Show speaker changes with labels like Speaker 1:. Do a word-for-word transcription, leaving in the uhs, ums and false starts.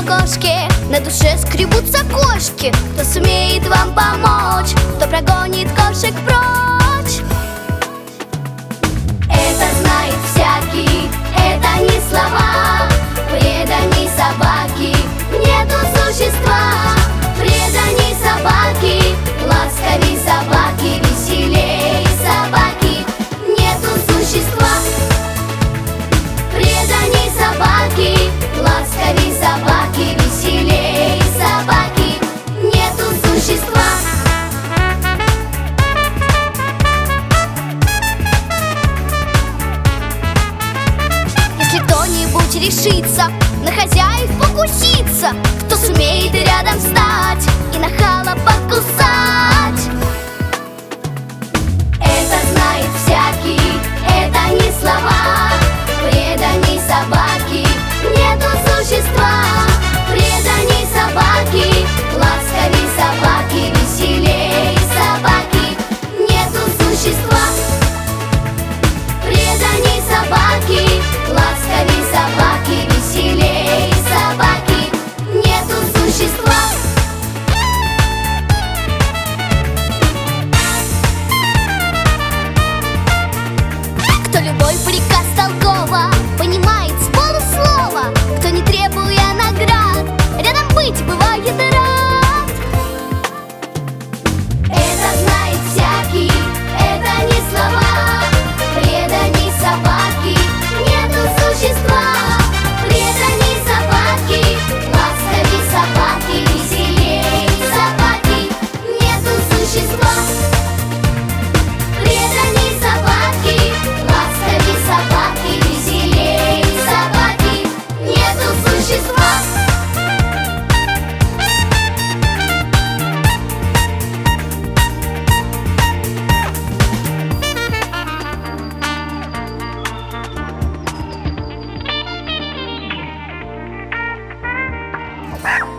Speaker 1: окошке, на душе скребутся кошки. Кто сумеет вам помочь, кто прогонит кошек прочь. Это знает всякий, это не слова. Преданий собаки нету существа. Преданий собаки, ласковей собаки, веселей собаки нету существа. Преданий собаки, ласковей собаки, веселей собаки нету существа. Если кто-нибудь решится на хозяев покуситься, кто сумеет рядом встать и нахала покусать. Это знает всякий, это не слова. Преданий собаки нету существа. Преданий собаки, ласковей собаки, веселей собаки нету существа. Преданий собаки, ласковей собаки, веселей собаки нету существа. Кто любой приказ толково понимает с полуслова, кто, не требуя наград, рядом быть бывает рад. Это знает всякий, это не слова. Преданий собаки нету существа. Преданий собаки, ласковей собаки, веселей собаки нету существа. Преданий собаки, ласковей собаки, веселей собаки нету существа.
Speaker 2: Wow.